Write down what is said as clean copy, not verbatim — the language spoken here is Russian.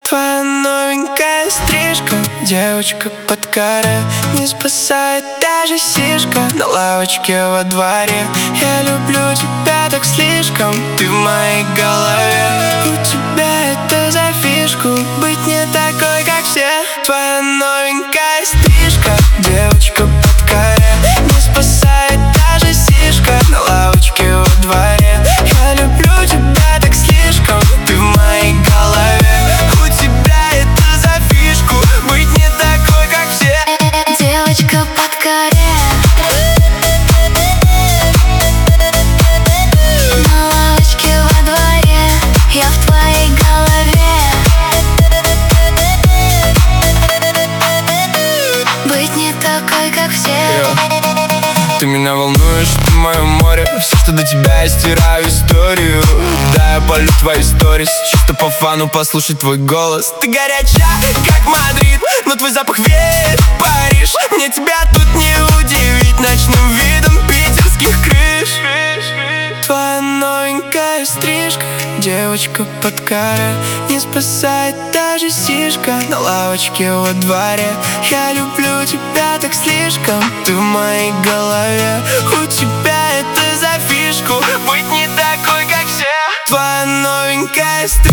Твоя новенькая стрижка, девочка под каре, не спасает даже сишка на лавочке во дворе. Я люблю тебя так слишком, ты в моей голове. У тебя это за фишку, быть не такой, как все. Твоя новенькая стрижка, девочка под каре, не спасает даже сишка на лавочке во дворе. Я люблю тебя так слишком, ты в моей голове. Девочка под каре, на лавочке во дворе, я в твоей голове. Быть не такой, как все. Ты меня волнуешь, ты мое море. Все, что до тебя, я стираю историю. Да, я полю твои сторис, чисто по фану послушать твой голос. Ты горячая, как Мадрид, но твой запах веет Париж. Мне тебя тут не удивить ночным видом питерских крыш. Твоя новенькая стрижка, девочка под каре, не спасает даже сишка на лавочке во дворе. Я люблю тебя так слишком, ты в моей голове. У тебя это за фишку, быть не такой, как все. Твоя новенькая стрижка.